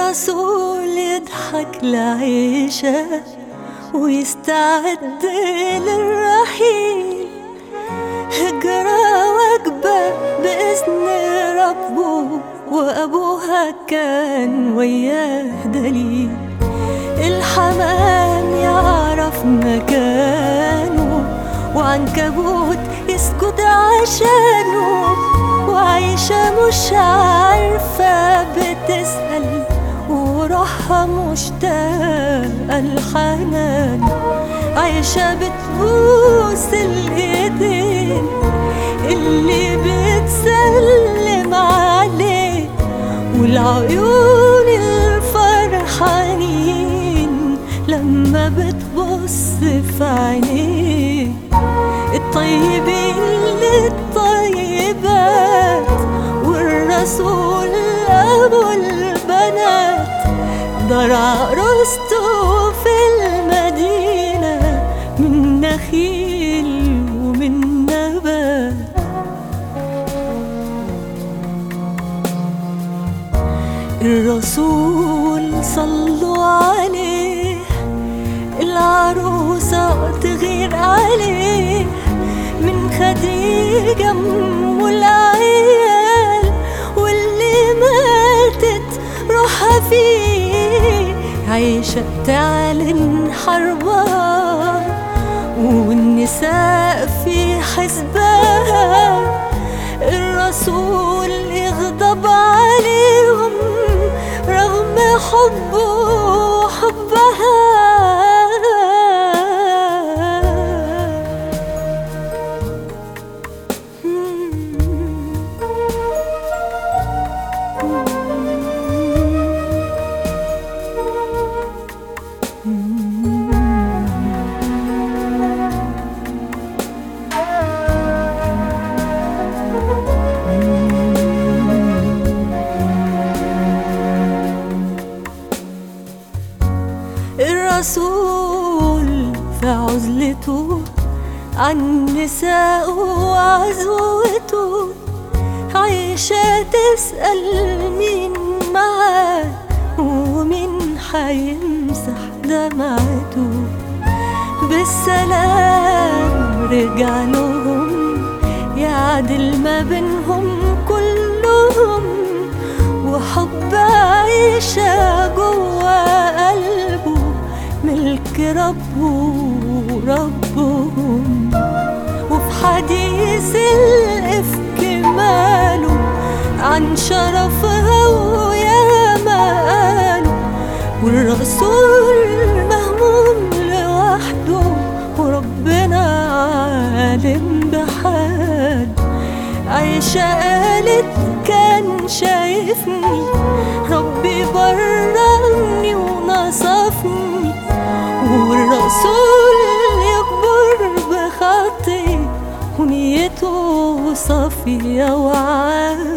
الرسول يضحك لعيشة ويستعد للرحيل، هجرة وجبة بإذن ربه وأبوها كان وياه دليل. الحمام يعرف مكانه وعنكبوت يسكت عشانه، وعايشة مش عارفة بتسأل وروحها مشتاقة الحنان، عايشة بتبوس الإيدين اللي بتسلم عليه، والعيون الفرحانين لما بتبص في عينيه. الطيبين للطيبات والرسول أبو البنات، دار عروسته في المدينة من نخيل ومن نبات. الرسول صلوا عليه، العروسة تغير عليه، من خديجة أم العيال واللي ماتت روحها فيه، عايشة تعلن حربها والنساء في حسبها. الرسول يغضب عليهم رغم حبه وحبها. الرسول في عزلته عن نساءه وعزوته، عايشة تسأل مين معاه ومين حيمسح دمعته. بالسلام رجع لهم يعدل ما بينهم كلهم، وحب عايشة جوا قلبه ملك ربه وربهم. وفي حديث الإفك ماله عن شرفها ويا مقاله، والرسول مهموم لوحده وربنا عالم بحال. عايشة قالت كان شايفني ربي برأني ونصفني، والرسول يكبر بخطي ونيته صافية وعال.